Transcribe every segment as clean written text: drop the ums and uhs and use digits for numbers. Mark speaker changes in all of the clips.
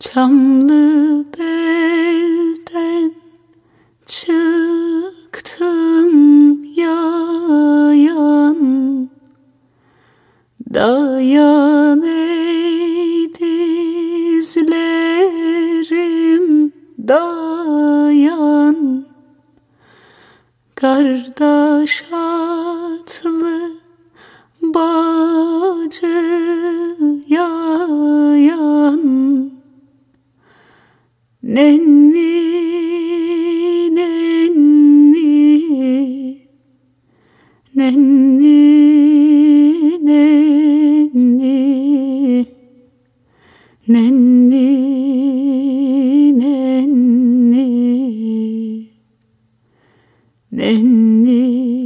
Speaker 1: Çamlı belden çıktım yayan, dayan ey dizlerim dayan. Kardeş atlı bacı yayan, nenni nenni nenni nenni nenni nenni nenni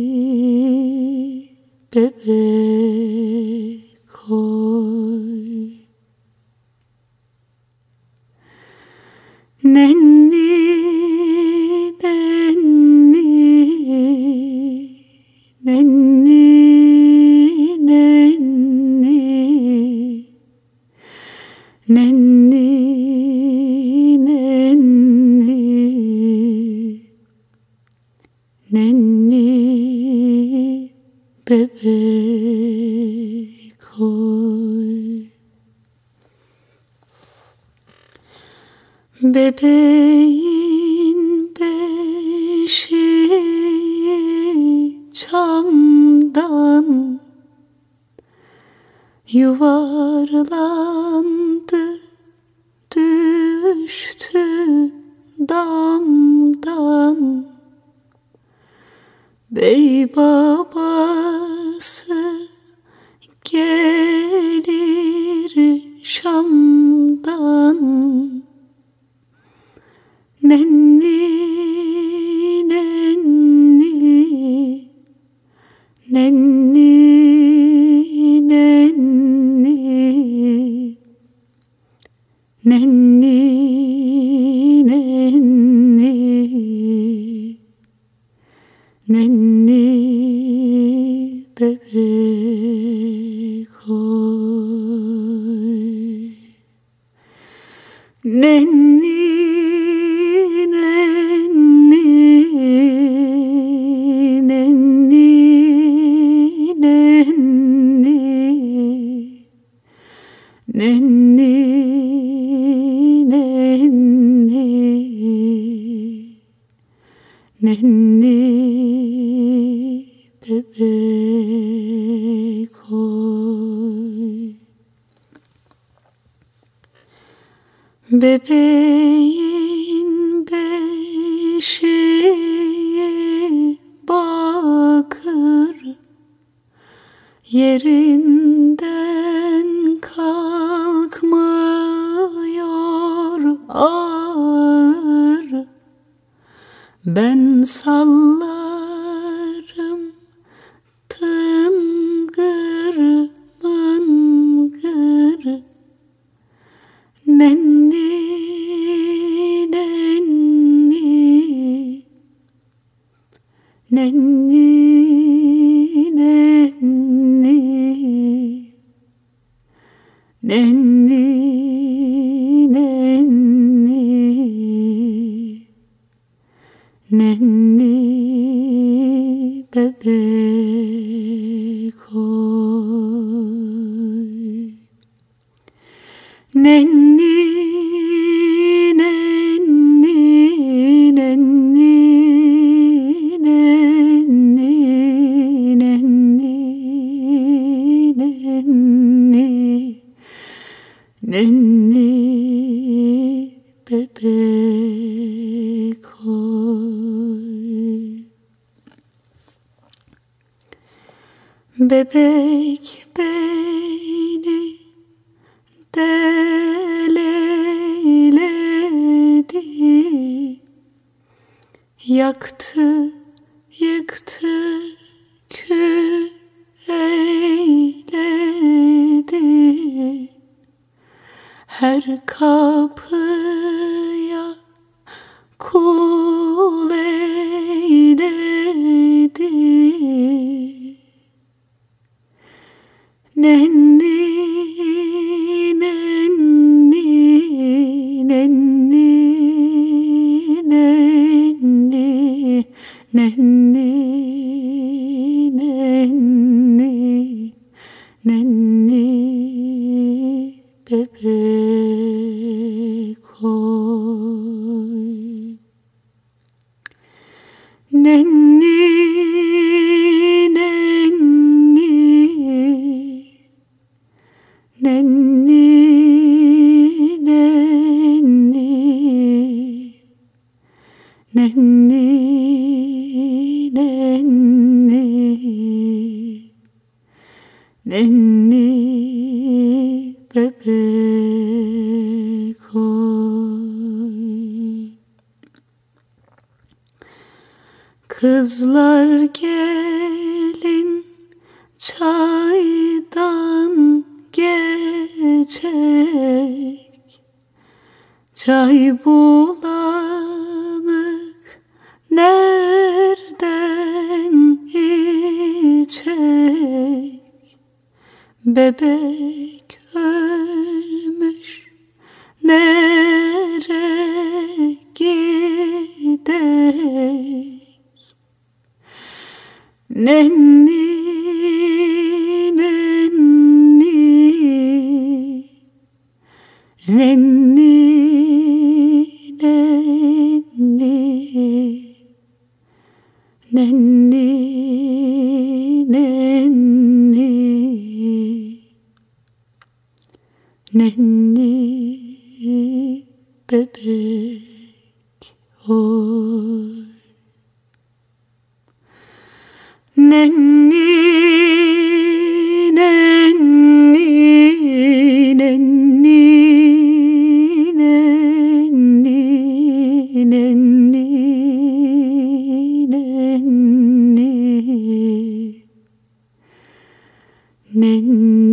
Speaker 1: bebek oy. Nenni nenni nenni nenni nenni nenni nenni bebek oy. Bebeğin beşiği çamdan yuvarlandı, düştü damdan. Bey babası gelir Şam'dan, nenni nenni nenni nenni nenni nenni nenni bebek oy. Nenni nenni nenni nenni nenni nenni nenni bebek oy. Bebeğin beşiği bakır, yerinden kalkmıyor ağır. Ben sallarım tıngır mıngır, nenni nenni nenni nenni nenni nenni nenni bebek oy. Nenni nenni nenni nenni nenni nenni nenni bebek oy. Bebek beni deleyledi, yaktı yıktı kül eyledi. Her kapıya kul eyledi. Nenni nenni bebek oy. Nenni, nenni, nenni, nenni, nenni, nenni, nenni bebek oy. Kızlar gelin çaydan geçecek, çay bulanık nereden içecek? Bebek ölmüş nereye gidecek? Nenni, nenni, nenni, nenni, nenni, nenni, nenni bebek oy. Nenni, nenni, nenni, nenni, nenni, nenni, nenni.